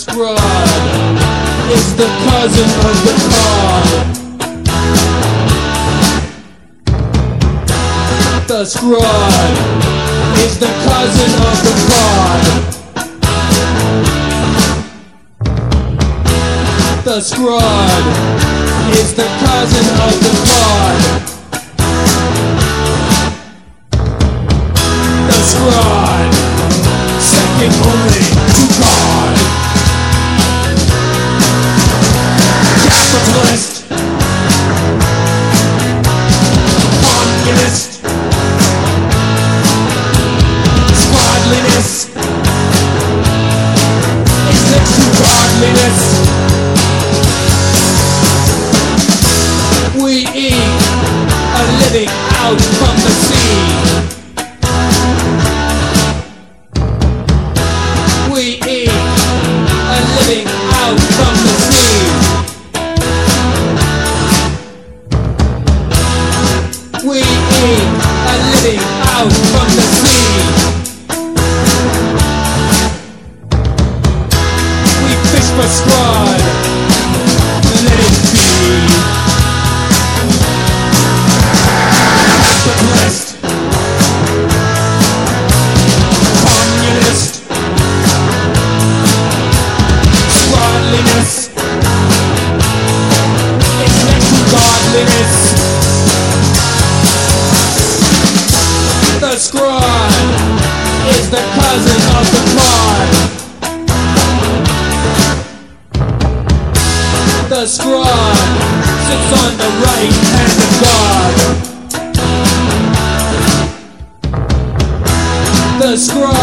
scrod is the cousin of the card. The scrod is the cousin of the card. The scrod is the cousin of the card. The scrod, second only to God. Capitalist, communist, squadliness is next to godliness. We eat a living out from the sea. We eat a living out from the sea. We eat a living out from the sea. We fish for scrod, let it be. Capitalist, communist, squadliness is next to godliness. The scrod is the cousin of the card. The scrod sits on the right hand of God. The scrod